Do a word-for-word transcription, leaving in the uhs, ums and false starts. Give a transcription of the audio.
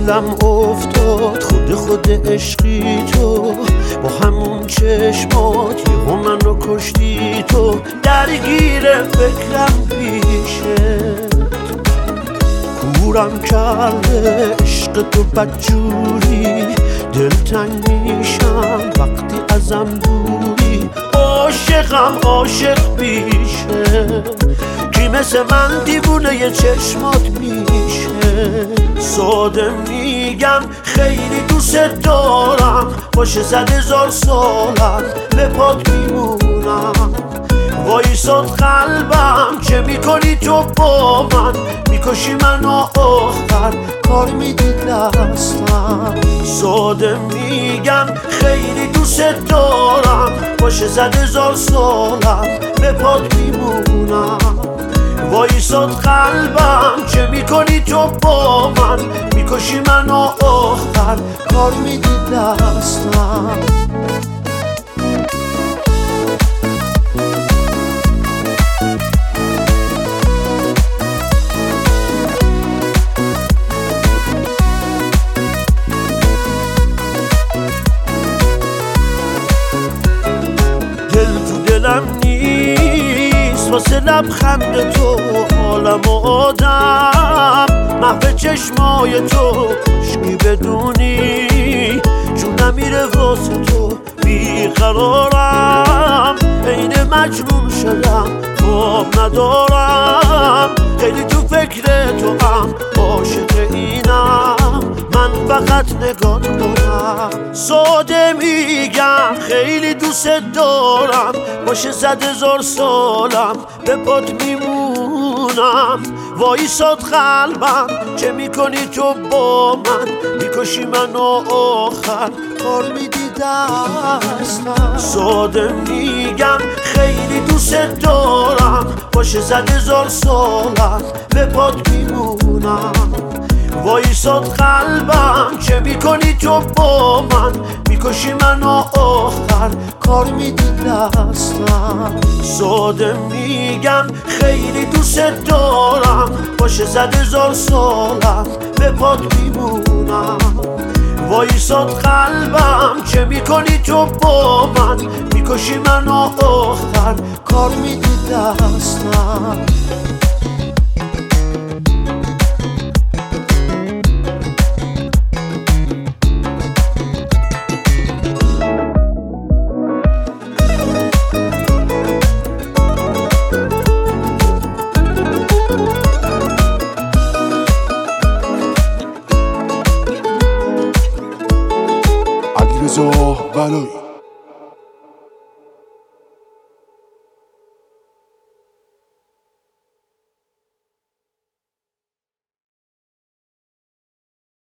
دلم افتاد خود خود عشقی تو، با همون چشمات یهو منو کشتی تو. درگیر فکرم پیشه کورم کرده عشق تو بدجوری، دلتنگ میشم وقتی ازم دوری. عاشقم عاشق بیشه، کی مثل من دیوونه ی چشمات میشه. ساده میگم خیلی دوست دارم، باشه صد هزار سالم به پات میمونم. وایساد قلبم چه میکنی تو با من، میکشی منو آخر کار میدی دستم. ساده میگم خیلی دوست دارم، باشه صد هزار سالم به پات میمونم. وایساد قلبم چه میکنی تو با من، میکشی منو آخر کار میدی دستم. دل تو دلم نیست واسه لبخند تو، عالم و آدم محو چشمای تو. کشکی بدونی جونم میره واسه تو، بیقرارم عین مجنون شدم خواب ندارم. خیلی تو فکر تو هم عاشق اینم، من فقط نگات کنم. ساده میگم خیلی دوست دارم، باشه صد هزار سالم به پات میمونم. وایساد قلبم چه میکنی تو با من، میکشی منو آخر کار میدی دستم. ساده میگم خیلی دوست دارم، باشه صد هزار سالم به پات میمونم. وایساد قلبم چه میکنی تو با من، میکشی منو آخر کار میدی دستم. ساده میگم خیلی دوست دارم، باشه صد هزار سالم به پات میمونم. وایساد قلبم چه میکنی تو با من، میکشی منو آخر کار میدی دستم. علیرضا بلایی